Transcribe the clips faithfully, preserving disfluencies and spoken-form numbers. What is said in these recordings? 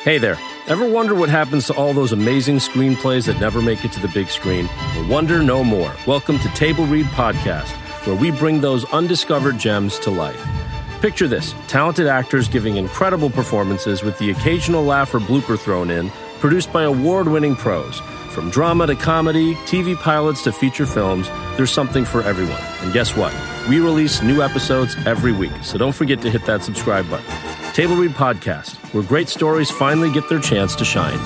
Hey there. Ever wonder what happens to all those amazing screenplays that never make it to the big screen? Well, wonder no more. Welcome to Table Read Podcast, where we bring those undiscovered gems to life. Picture this, talented actors giving incredible performances with the occasional laugh or blooper thrown in, produced by award-winning pros. From drama to comedy, T V pilots to feature films, there's something for everyone. And guess what? We release new episodes every week, so don't forget to hit that subscribe button. Table Read Podcast, where great stories finally get their chance to shine.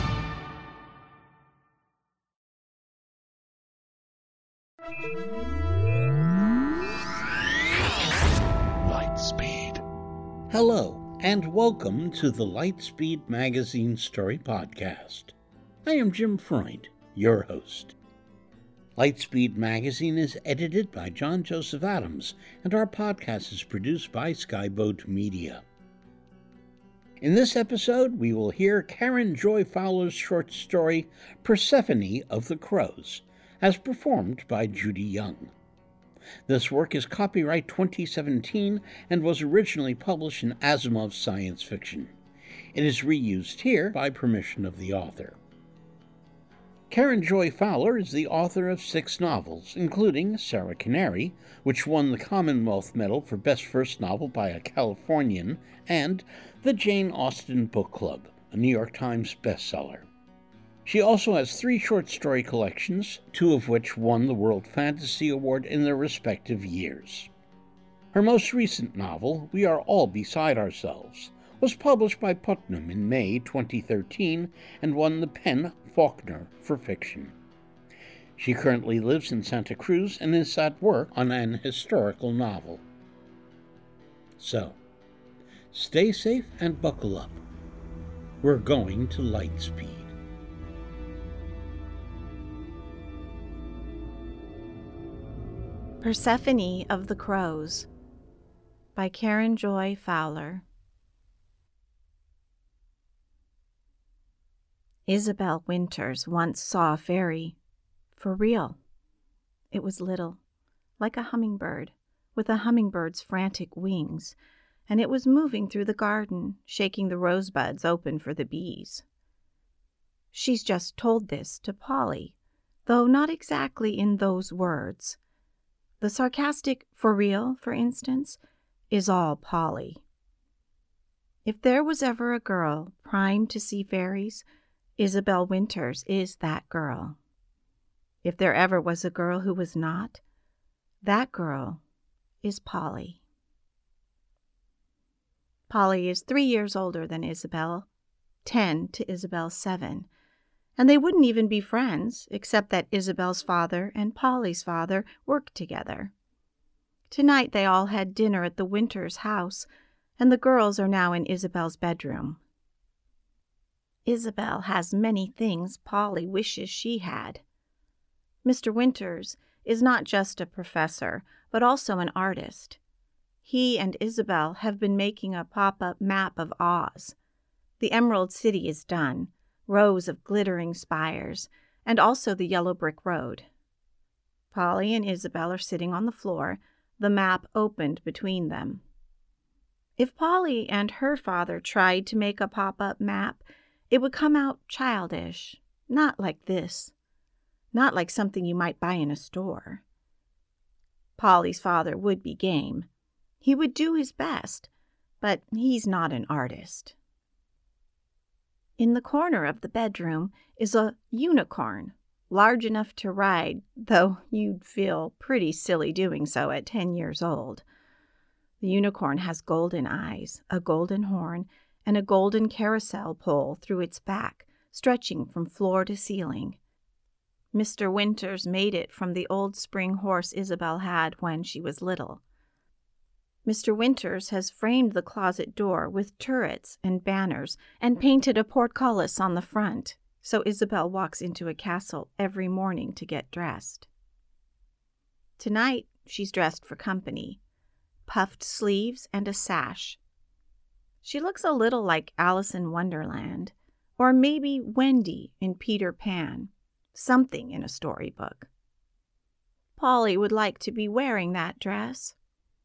Lightspeed. Hello, and welcome to the Lightspeed Magazine Story Podcast. I am Jim Freund, your host. Lightspeed Magazine is edited by John Joseph Adams, and our podcast is produced by Skyboat Media. In this episode, we will hear Karen Joy Fowler's short story, Persephone of the Crows, as performed by Judy Young. This work is copyright twenty seventeen and was originally published in Asimov's Science Fiction. It is reused here by permission of the author. Karen Joy Fowler is the author of six novels, including Sarah Canary, which won the Commonwealth Medal for Best First Novel by a Californian, and the Jane Austen Book Club, a New York Times bestseller. She also has three short story collections, two of which won the World Fantasy Award in their respective years. Her most recent novel, We Are All Beside Ourselves, was published by Putnam in May twenty thirteen and won the PEN Faulkner for fiction. She currently lives in Santa Cruz and is at work on an historical novel. So, stay safe and buckle up. We're going to Lightspeed. Persephone of the Crows by Karen Joy Fowler. Isabel Winters once saw a fairy. For real. It was little, like a hummingbird, with a hummingbird's frantic wings, and it was moving through the garden, shaking the rosebuds open for the bees. She's just told this to Polly, though not exactly in those words. The sarcastic "for real," for instance, is all Polly. If there was ever a girl primed to see fairies, Isabel Winters is that girl. If there ever was a girl who was not, that girl is Polly. Polly is three years older than Isabel, ten to Isabel's seven, and they wouldn't even be friends, except that Isabel's father and Polly's father worked together. Tonight they all had dinner at the Winters' house, and the girls are now in Isabel's bedroom. Isabel has many things Polly wishes she had. Mister Winters is not just a professor, but also an artist. He and Isabel have been making a pop-up map of Oz. The Emerald City is done, rows of glittering spires, and also the yellow brick road. Polly and Isabel are sitting on the floor, the map opened between them. If Polly and her father tried to make a pop-up map, it would come out childish, not like this, not like something you might buy in a store. Polly's father would be game. He would do his best, but he's not an artist. In the corner of the bedroom is a unicorn, large enough to ride, though you'd feel pretty silly doing so at ten years old. The unicorn has golden eyes, a golden horn, and a golden carousel pole through its back, stretching from floor to ceiling. Mister Winters made it from the old spring horse Isabel had when she was little. Mister Winters has framed the closet door with turrets and banners and painted a portcullis on the front, so Isabel walks into a castle every morning to get dressed. Tonight, she's dressed for company. Puffed sleeves and a sash. She looks a little like Alice in Wonderland, or maybe Wendy in Peter Pan, something in a storybook. Polly would like to be wearing that dress.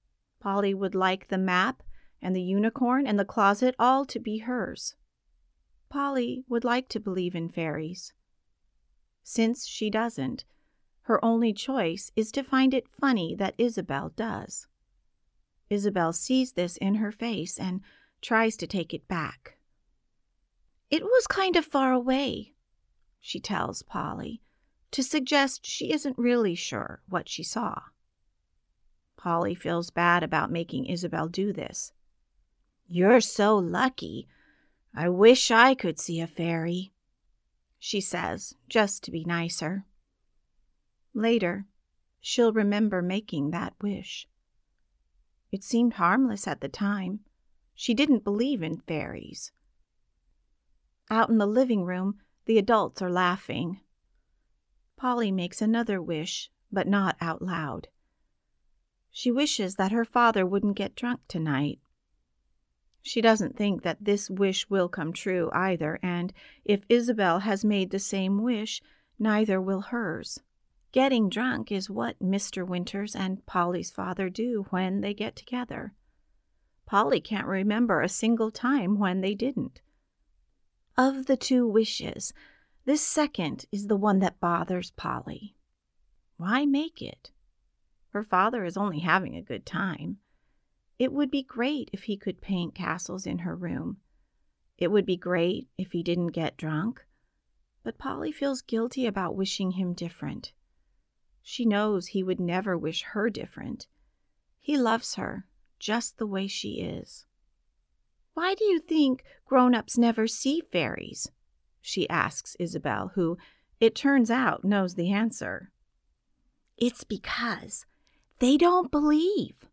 Polly would like the map and the unicorn and the closet all to be hers. Polly would like to believe in fairies. Since she doesn't, her only choice is to find it funny that Isabel does. Isabel sees this in her face and tries to take it back. "It was kind of far away," she tells Polly, to suggest she isn't really sure what she saw. Polly feels bad about making Isabel do this. "You're so lucky. I wish I could see a fairy," she says, just to be nicer. Later, she'll remember making that wish. It seemed harmless at the time. She didn't believe in fairies. Out in the living room, the adults are laughing. Polly makes another wish, but not out loud. She wishes that her father wouldn't get drunk tonight. She doesn't think that this wish will come true either, and if Isabel has made the same wish, neither will hers. Getting drunk is what Mister Winters and Polly's father do when they get together. Polly can't remember a single time when they didn't. Of the two wishes, this second is the one that bothers Polly. Why make it? Her father is only having a good time. It would be great if he could paint castles in her room. It would be great if he didn't get drunk. But Polly feels guilty about wishing him different. She knows he would never wish her different. He loves her just the way she is. "Why do you think grown-ups never see fairies?" she asks Isabel, who, it turns out, knows the answer. "It's because they don't believe."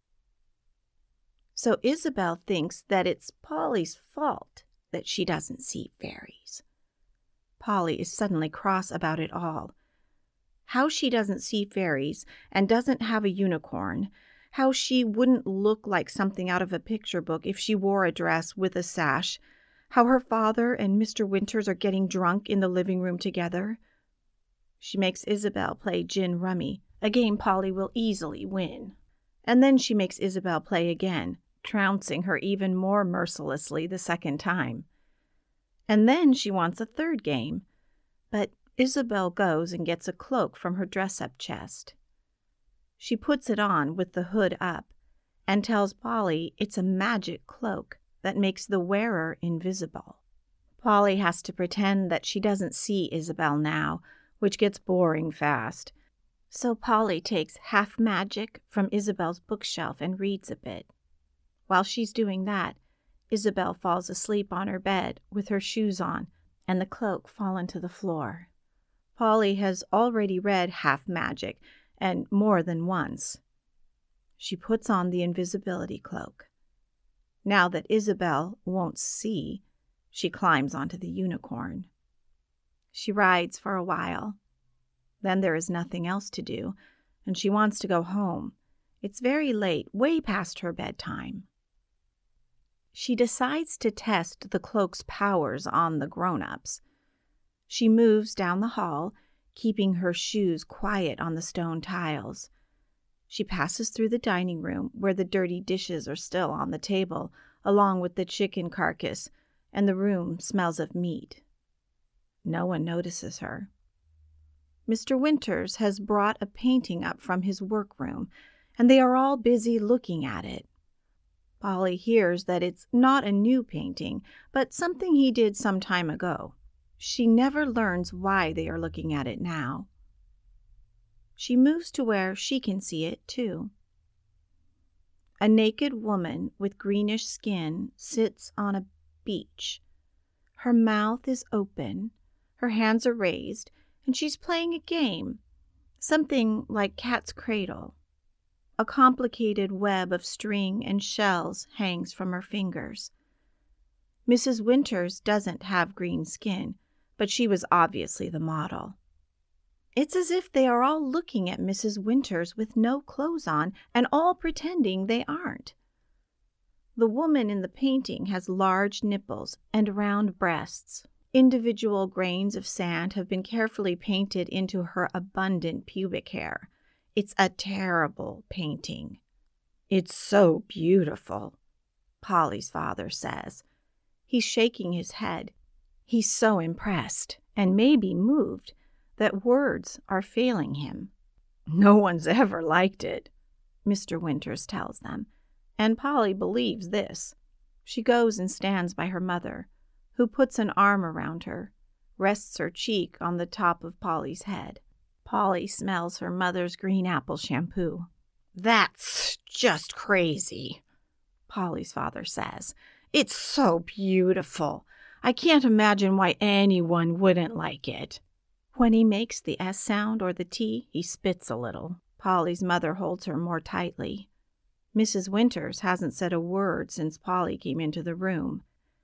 So Isabel thinks that it's Polly's fault that she doesn't see fairies. Polly is suddenly cross about it all. How she doesn't see fairies and doesn't have a unicorn, how she wouldn't look like something out of a picture book if she wore a dress with a sash, how her father and Mister Winters are getting drunk in the living room together. She makes Isabel play gin rummy, a game Polly will easily win. And then she makes Isabel play again, trouncing her even more mercilessly the second time. And then she wants a third game, but Isabel goes and gets a cloak from her dress-up chest. She puts it on with the hood up and tells Polly it's a magic cloak that makes the wearer invisible. Polly has to pretend that she doesn't see Isabel now, which gets boring fast. So Polly takes Half Magic from Isabel's bookshelf and reads a bit. While she's doing that, Isabel falls asleep on her bed with her shoes on and the cloak fallen to the floor. Polly has already read Half Magic, and more than once. She puts on the invisibility cloak. Now that Isabel won't see, she climbs onto the unicorn. She rides for a while. Then there is nothing else to do, and she wants to go home. It's very late, way past her bedtime. She decides to test the cloak's powers on the grown-ups. She moves down the hall, keeping her shoes quiet on the stone tiles. She passes through the dining room, where the dirty dishes are still on the table, along with the chicken carcass, and the room smells of meat. No one notices her. Mister Winters has brought a painting up from his workroom, and they are all busy looking at it. Polly hears that it's not a new painting, but something he did some time ago. She never learns why they are looking at it now. She moves to where she can see it, too. A naked woman with greenish skin sits on a beach. Her mouth is open, her hands are raised, and she's playing a game, something like Cat's Cradle. A complicated web of string and shells hangs from her fingers. Missus Winters doesn't have green skin, but she was obviously the model. It's as if they are all looking at Missus Winters with no clothes on and all pretending they aren't. The woman in the painting has large nipples and round breasts. Individual grains of sand have been carefully painted into her abundant pubic hair. It's a terrible painting. "It's so beautiful," Polly's father says. He's shaking his head. He's so impressed and maybe moved that words are failing him. No one's ever liked it, Mister Winters tells them, and Polly believes this. She goes and stands by her mother, who puts an arm around her, rests her cheek on the top of Polly's head. Polly smells her mother's green apple shampoo. "That's just crazy," Polly's father says. "It's so beautiful. I can't imagine why anyone wouldn't like it." When he makes the S sound or the T, he spits a little. Polly's mother holds her more tightly. Missus Winters hasn't said a word since Polly came into the room.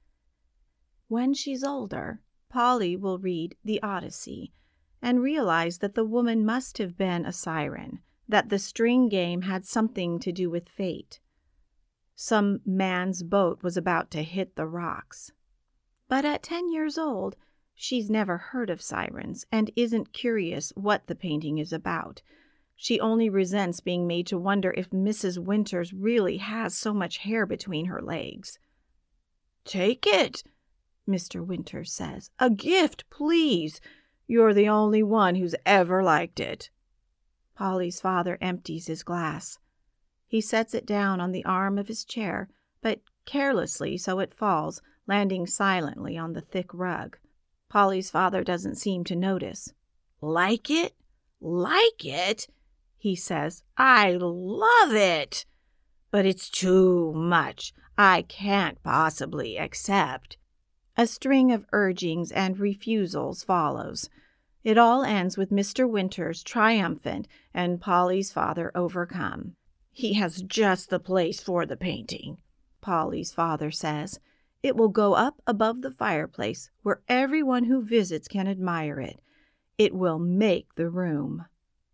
When she's older, Polly will read the Odyssey and realize that the woman must have been a siren, that the string game had something to do with fate. Some man's boat was about to hit the rocks. But at ten years old, she's never heard of sirens and isn't curious what the painting is about. She only resents being made to wonder if Missus Winters really has so much hair between her legs. "Take it," Mister Winters says. "A gift, please. You're the only one who's ever liked it." Polly's father empties his glass. He sets it down on the arm of his chair, but carelessly so it falls, landing silently on the thick rug. Polly's father doesn't seem to notice. "Like it? Like it?" he says. "I love it. But it's too much. I can't possibly accept." A string of urgings and refusals follows. It all ends with Mister Winters triumphant and Polly's father overcome. "He has just the place for the painting," Polly's father says. "It will go up above the fireplace where everyone who visits can admire it. It will make the room."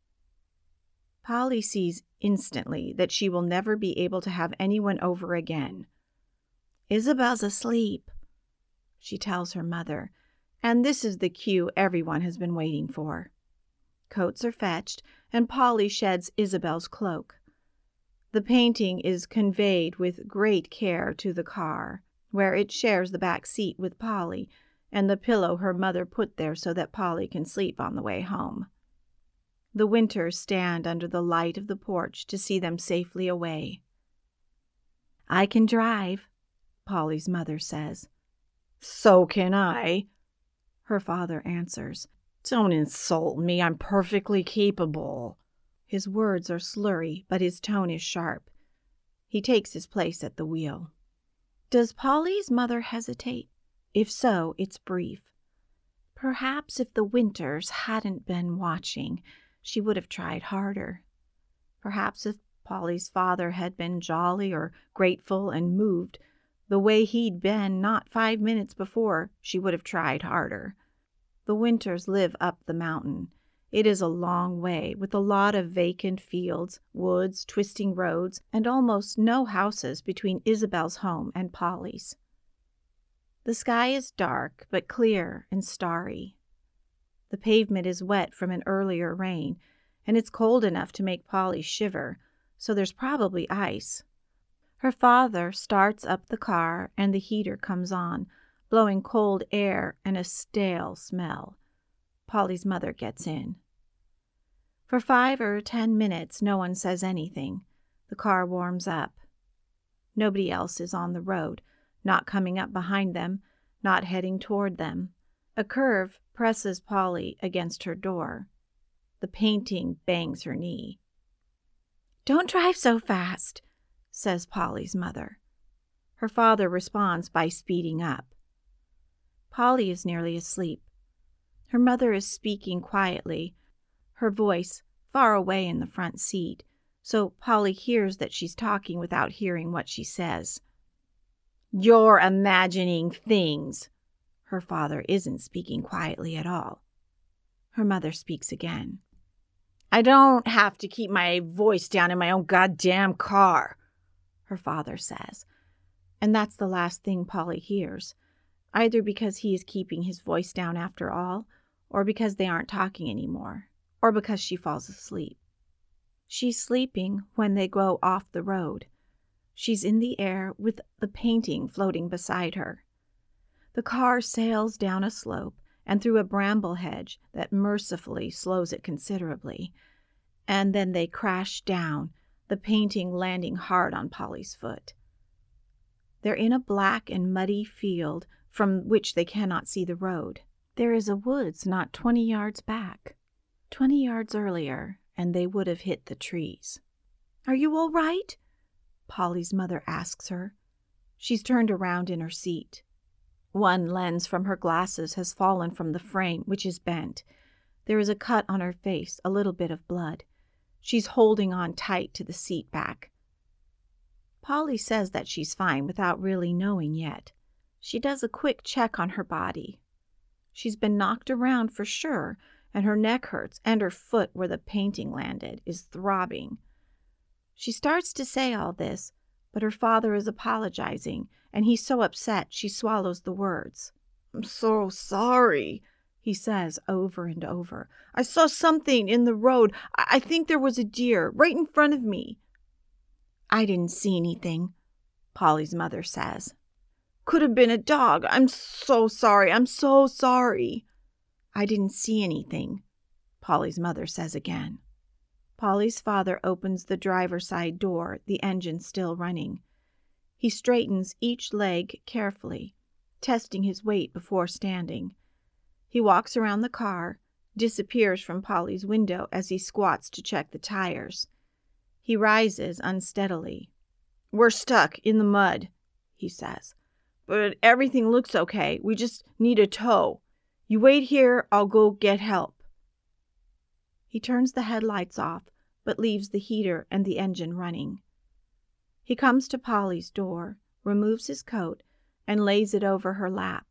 Polly sees instantly that she will never be able to have anyone over again. "Isabel's asleep," she tells her mother, and this is the cue everyone has been waiting for. Coats are fetched, and Polly sheds Isabel's cloak. The painting is conveyed with great care to the car, where it shares the back seat with Polly and the pillow her mother put there so that Polly can sleep on the way home. The Winters stand under the light of the porch to see them safely away. "I can drive," Polly's mother says. "So can I," her father answers. "Don't insult me. I'm perfectly capable." His words are slurry, but his tone is sharp. He takes his place at the wheel. Does Polly's mother hesitate? If so, it's brief. Perhaps if the Winters hadn't been watching, she would have tried harder. Perhaps if Polly's father had been jolly or grateful and moved, the way he'd been not five minutes before, she would have tried harder. The Winters live up the mountain. It is a long way, with a lot of vacant fields, woods, twisting roads, and almost no houses between Isabel's home and Polly's. The sky is dark, but clear and starry. The pavement is wet from an earlier rain, and it's cold enough to make Polly shiver, so there's probably ice. Her father starts up the car, and the heater comes on, blowing cold air and a stale smell. Polly's mother gets in. For five or ten minutes, no one says anything. The car warms up. Nobody else is on the road, not coming up behind them, not heading toward them. A curve presses Polly against her door. The painting bangs her knee. "Don't drive so fast," says Polly's mother. Her father responds by speeding up. Polly is nearly asleep. Her mother is speaking quietly, her voice far away in the front seat, so Polly hears that she's talking without hearing what she says. "You're imagining things." Her father isn't speaking quietly at all. Her mother speaks again. "I don't have to keep my voice down in my own goddamn car," her father says. And that's the last thing Polly hears, either because he is keeping his voice down after all, or because they aren't talking anymore, or because she falls asleep. She's sleeping when they go off the road. She's in the air with the painting floating beside her. The car sails down a slope and through a bramble hedge that mercifully slows it considerably, and then they crash down, the painting landing hard on Polly's foot. They're in a black and muddy field from which they cannot see the road. There is a woods not twenty yards back. Twenty yards earlier, and they would have hit the trees. "Are you all right?" Polly's mother asks her. She's turned around in her seat. One lens from her glasses has fallen from the frame, which is bent. There is a cut on her face, a little bit of blood. She's holding on tight to the seat back. Polly says that she's fine without really knowing yet. She does a quick check on her body. She's been knocked around for sure, and her neck hurts, and her foot where the painting landed is throbbing. She starts to say all this, but her father is apologizing, and he's so upset she swallows the words. "I'm so sorry," he says over and over. "I saw something in the road. I, I think there was a deer right in front of me." "I didn't see anything," Polly's mother says. "Could have been a dog. I'm so sorry. I'm so sorry." "I didn't see anything," Polly's mother says again. Polly's father opens the driver's side door, the engine still running. He straightens each leg carefully, testing his weight before standing. He walks around the car, disappears from Polly's window as he squats to check the tires. He rises unsteadily. "We're stuck in the mud," he says. "But everything looks okay. We just need a tow. You wait here, I'll go get help." He turns the headlights off, but leaves the heater and the engine running. He comes to Polly's door, removes his coat, and lays it over her lap.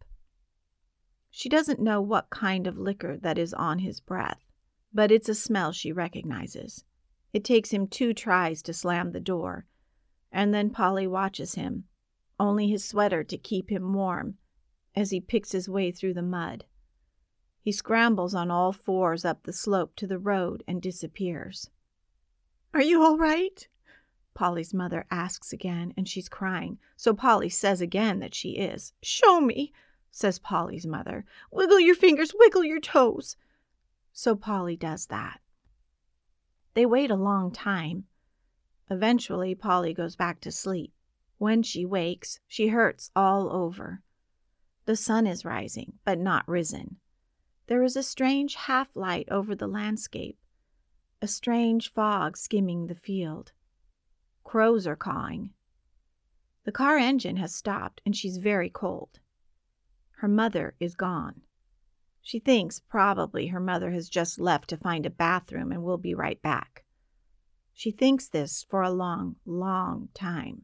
She doesn't know what kind of liquor that is on his breath, but it's a smell she recognizes. It takes him two tries to slam the door, and then Polly watches him, only his sweater to keep him warm, as he picks his way through the mud. He scrambles on all fours up the slope to the road and disappears. "Are you all right?" Polly's mother asks again, and she's crying, so Polly says again that she is. "Show me," says Polly's mother. "Wiggle your fingers, wiggle your toes." So Polly does that. They wait a long time. Eventually, Polly goes back to sleep. When she wakes, she hurts all over. The sun is rising, but not risen. There is a strange half-light over the landscape, a strange fog skimming the field. Crows are cawing. The car engine has stopped, and she's very cold. Her mother is gone. She thinks probably her mother has just left to find a bathroom and will be right back. She thinks this for a long, long time.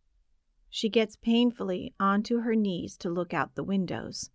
She gets painfully onto her knees to look out the windows.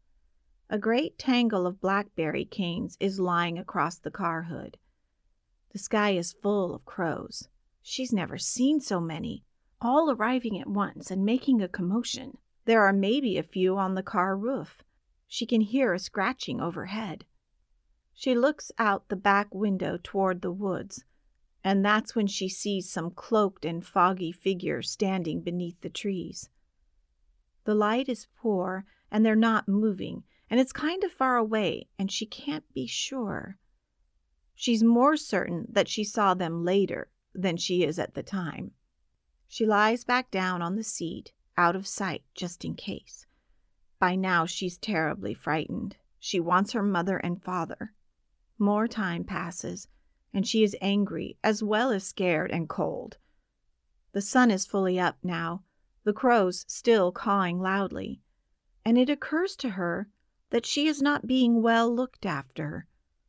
A great tangle of blackberry canes is lying across the car hood. The sky is full of crows. She's never seen so many, all arriving at once and making a commotion. There are maybe a few on the car roof. She can hear a scratching overhead. She looks out the back window toward the woods, and that's when she sees some cloaked and foggy figure standing beneath the trees. The light is poor, and they're not moving, and it's kind of far away, and she can't be sure. She's more certain that she saw them later than she is at the time. She lies back down on the seat, out of sight just in case. By now she's terribly frightened. She wants her mother and father. More time passes, and she is angry as well as scared and cold. The sun is fully up now, the crows still cawing loudly, and it occurs to her that she is not being well looked after.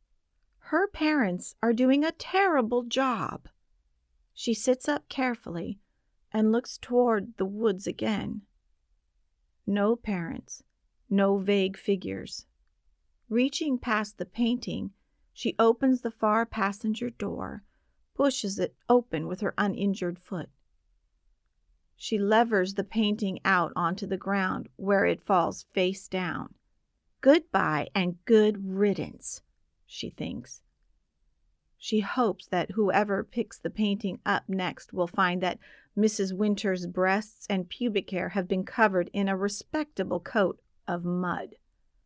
Her parents are doing a terrible job. She sits up carefully and looks toward the woods again. No parents, no vague figures. Reaching past the painting, she opens the far passenger door, pushes it open with her uninjured foot. She levers the painting out onto the ground where it falls face down. Goodbye and good riddance, she thinks. She hopes that whoever picks the painting up next will find that Missus Winter's breasts and pubic hair have been covered in a respectable coat of mud.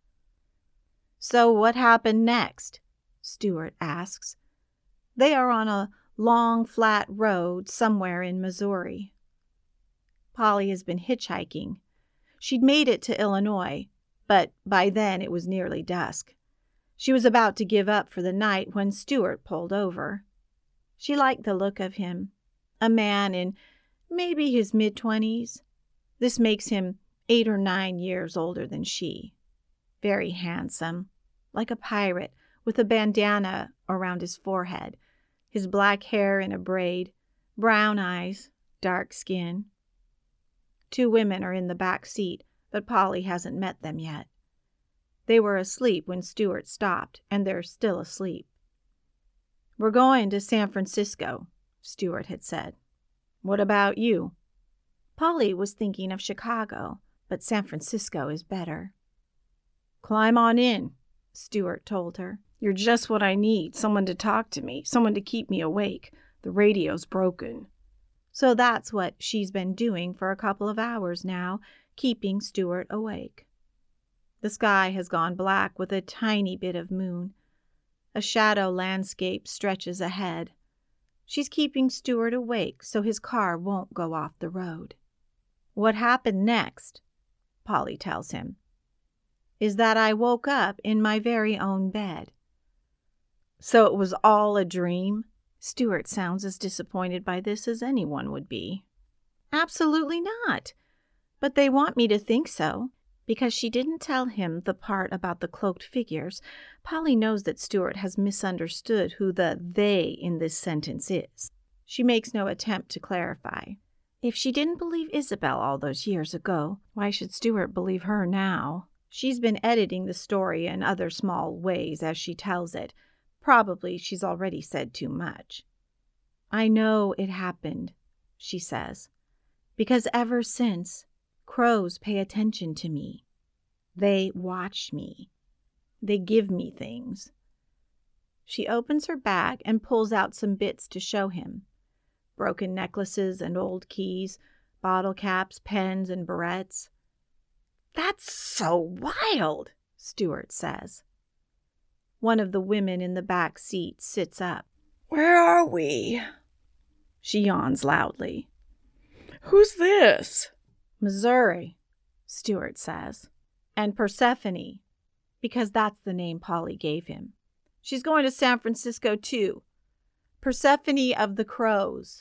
So what happened next? Stuart asks. They are on a long, flat road somewhere in Missouri. Polly has been hitchhiking. She'd made it to Illinois, but by then it was nearly dusk. She was about to give up for the night when Stuart pulled over. She liked the look of him, a man in maybe his mid-twenties. This makes him eight or nine years older than she. Very handsome, like a pirate, with a bandana around his forehead, his black hair in a braid, brown eyes, dark skin. Two women are in the back seat, but Polly hasn't met them yet. They were asleep when Stuart stopped, and they're still asleep. We're going to San Francisco, Stuart had said. What about you? Polly was thinking of Chicago, but San Francisco is better. Climb on in, Stuart told her. You're just what I need, someone to talk to me, someone to keep me awake. The radio's broken. So that's what she's been doing for a couple of hours now, keeping Stuart awake. The sky has gone black with a tiny bit of moon. A shadow landscape stretches ahead. She's keeping Stuart awake so his car won't go off the road. What happened next, Polly tells him, is that I woke up in my very own bed. So it was all a dream? Stuart sounds as disappointed by this as anyone would be. Absolutely not. But they want me to think so. Because she didn't tell him the part about the cloaked figures, Polly knows that Stuart has misunderstood who the they in this sentence is. She makes no attempt to clarify. If she didn't believe Isabel all those years ago, why should Stuart believe her now? She's been editing the story in other small ways as she tells it. Probably she's already said too much. I know it happened, she says, because ever since, crows pay attention to me. They watch me. They give me things. She opens her bag and pulls out some bits to show him. Broken necklaces and old keys, bottle caps, pens, and barrettes. That's so wild, Stuart says. One of the women in the back seat sits up. Where are we? She yawns loudly. Who's this? Missouri, Stuart says. And Persephone, because that's the name Polly gave him. She's going to San Francisco, too. Persephone of the Crows.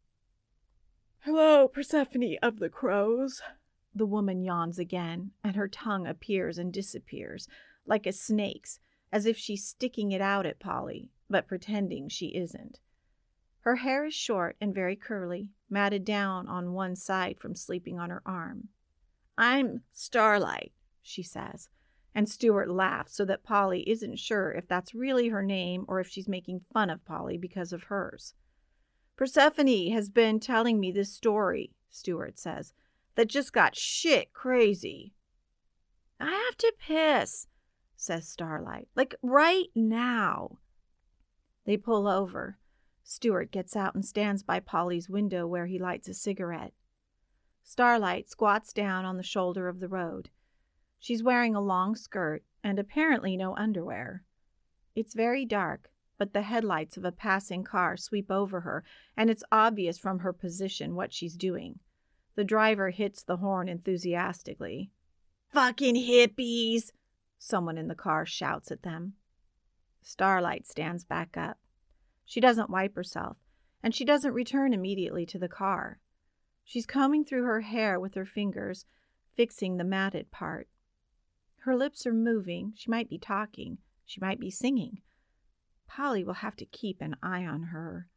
Hello, Persephone of the Crows. The woman yawns again, and her tongue appears and disappears, like a snake's, as if she's sticking it out at Polly, but pretending she isn't. Her hair is short and very curly, matted down on one side from sleeping on her arm. I'm Starlight, she says, and Stuart laughs so that Polly isn't sure if that's really her name or if she's making fun of Polly because of hers. Persephone has been telling me this story, Stuart says, that just got shit crazy. I have to piss, says Starlight, like right now. They pull over. Stuart gets out and stands by Polly's window where he lights a cigarette. Starlight squats down on the shoulder of the road. She's wearing a long skirt and apparently no underwear. It's very dark, but the headlights of a passing car sweep over her, and it's obvious from her position what she's doing. The driver hits the horn enthusiastically. Fucking hippies! Someone in the car shouts at them. Starlight stands back up. She doesn't wipe herself, and she doesn't return immediately to the car. She's combing through her hair with her fingers, fixing the matted part. Her lips are moving. She might be talking. She might be singing. Polly will have to keep an eye on her.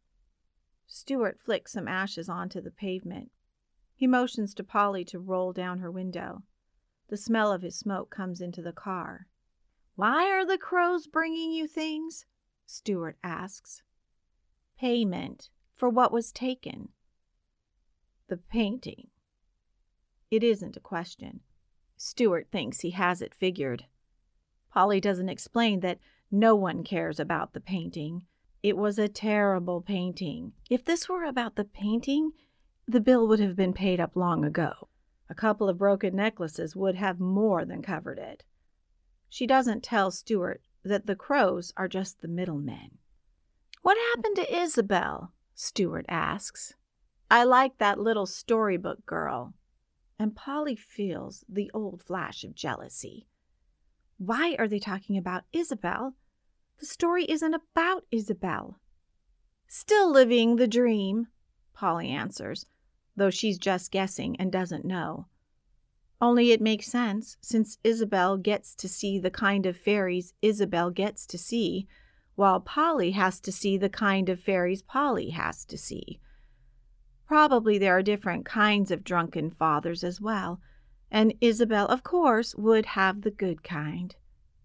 Stuart flicks some ashes onto the pavement. He motions to Polly to roll down her window. The smell of his smoke comes into the car. Why are the crows bringing you things? Stuart asks. Payment for what was taken. The painting. It isn't a question. Stuart thinks he has it figured. Polly doesn't explain that no one cares about the painting. It was a terrible painting. If this were about the painting, the bill would have been paid up long ago. A couple of broken necklaces would have more than covered it. She doesn't tell Stuart that the crows are just the middlemen. "What happened to Isabel?" Stuart asks. "I like that little storybook girl." And Polly feels the old flash of jealousy. Why are they talking about Isabel? The story isn't about Isabel. "Still living the dream," Polly answers, though she's just guessing and doesn't know. Only it makes sense, since Isabel gets to see the kind of fairies Isabel gets to see, while Polly has to see the kind of fairies Polly has to see. Probably there are different kinds of drunken fathers as well, and Isabel, of course, would have the good kind.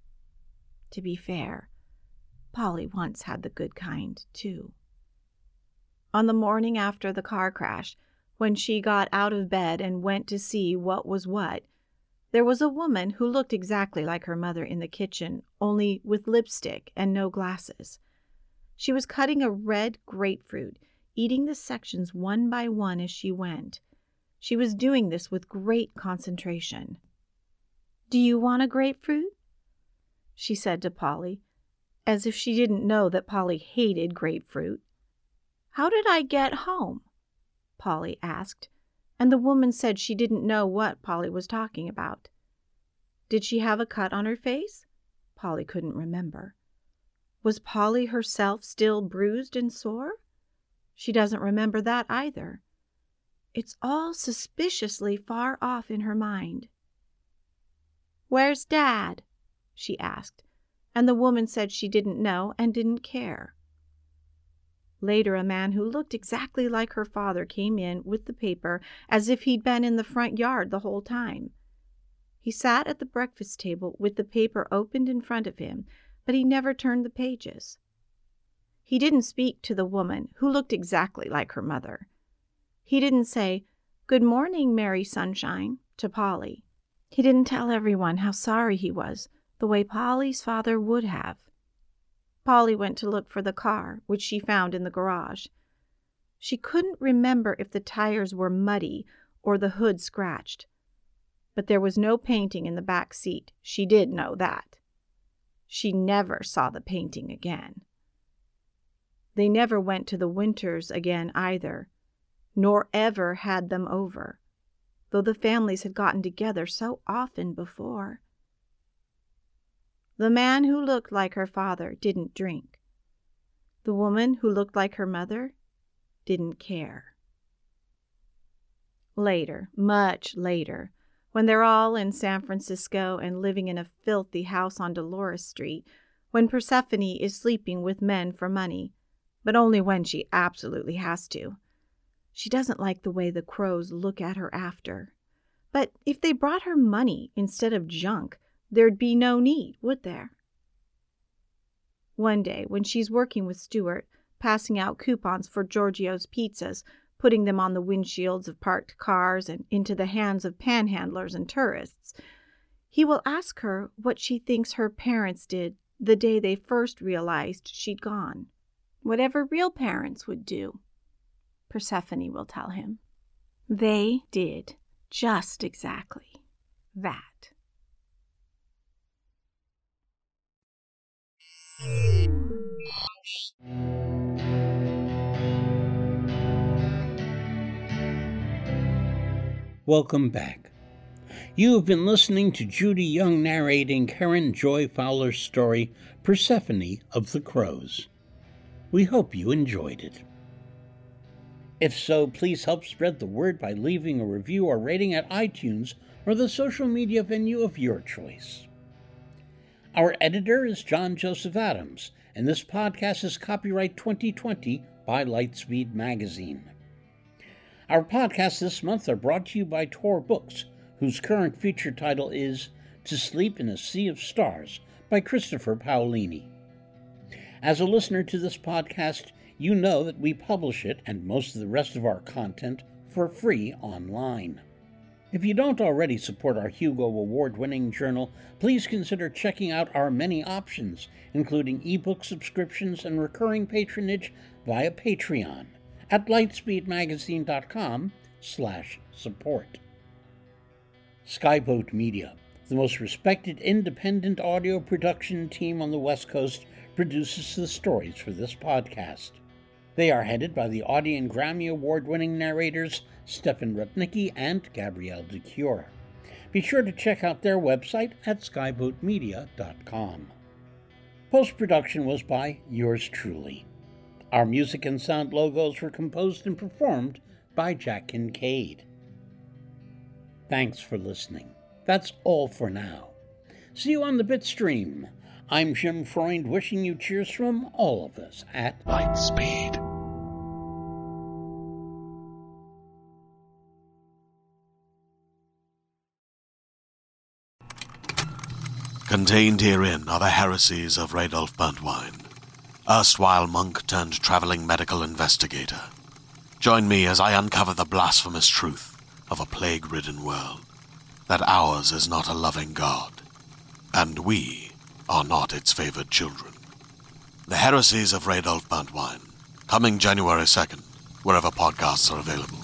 To be fair, Polly once had the good kind, too. On the morning after the car crash, when she got out of bed and went to see what was what, there was a woman who looked exactly like her mother in the kitchen, only with lipstick and no glasses. She was cutting a red grapefruit, eating the sections one by one as she went. She was doing this with great concentration. "Do you want a grapefruit?" she said to Polly, as if she didn't know that Polly hated grapefruit. "How did I get home?" Polly asked, and the woman said she didn't know what Polly was talking about. Did she have a cut on her face? Polly couldn't remember. Was Polly herself still bruised and sore? She doesn't remember that either. It's all suspiciously far off in her mind. "Where's Dad?" she asked, and the woman said she didn't know and didn't care. Later, a man who looked exactly like her father came in with the paper as if he'd been in the front yard the whole time. He sat at the breakfast table with the paper opened in front of him, but he never turned the pages. He didn't speak to the woman who looked exactly like her mother. He didn't say, "Good morning, Mary Sunshine," to Polly. He didn't tell everyone how sorry he was, the way Polly's father would have. Polly went to look for the car, which she found in the garage. She couldn't remember if the tires were muddy or the hood scratched. But there was no painting in the back seat. She did know that. She never saw the painting again. They never went to the Winters again either, nor ever had them over, though the families had gotten together so often before. The man who looked like her father didn't drink. The woman who looked like her mother didn't care. Later, much later, when they're all in San Francisco and living in a filthy house on Dolores Street, when Persephone is sleeping with men for money, but only when she absolutely has to. She doesn't like the way the crows look at her after. But if they brought her money instead of junk, there'd be no need, would there? One day, when she's working with Stuart, passing out coupons for Giorgio's pizzas, putting them on the windshields of parked cars and into the hands of panhandlers and tourists, he will ask her what she thinks her parents did the day they first realized she'd gone. Whatever real parents would do, Persephone will tell him. They did just exactly that. Welcome back. You have been listening to Judy Young narrating Karen Joy Fowler's story, Persephone of the Crows. We hope you enjoyed it. If so, please help spread the word by leaving a review or rating at iTunes or the social media venue of your choice. Our editor is John Joseph Adams, and this podcast is copyright twenty twenty by Lightspeed Magazine. Our podcasts this month are brought to you by Tor Books, whose current feature title is To Sleep in a Sea of Stars by Christopher Paolini. As a listener to this podcast, you know that we publish it and most of the rest of our content for free online. If you don't already support our Hugo Award-winning journal, please consider checking out our many options, including ebook subscriptions and recurring patronage via Patreon at lightspeedmagazine.com slash support. Skyboat Media, the most respected independent audio production team on the West Coast, produces the stories for this podcast. They are headed by the Audie and Grammy Award-winning narrators Stefan Rudnicki and Gabrielle de Cure. Be sure to check out their website at skyboat media dot com. Post-production was by yours truly. Our music and sound logos were composed and performed by Jack Kincaid. Thanks for listening. That's all for now. See you on the Bitstream. I'm Jim Freund, wishing you cheers from all of us at Lightspeed. Contained herein are the heresies of Radolf Burntwine, erstwhile monk turned traveling medical investigator. Join me as I uncover the blasphemous truth of a plague-ridden world, that ours is not a loving God, and we are not its favored children. The Heresies of Radolf Burntwine, coming January second, wherever podcasts are available.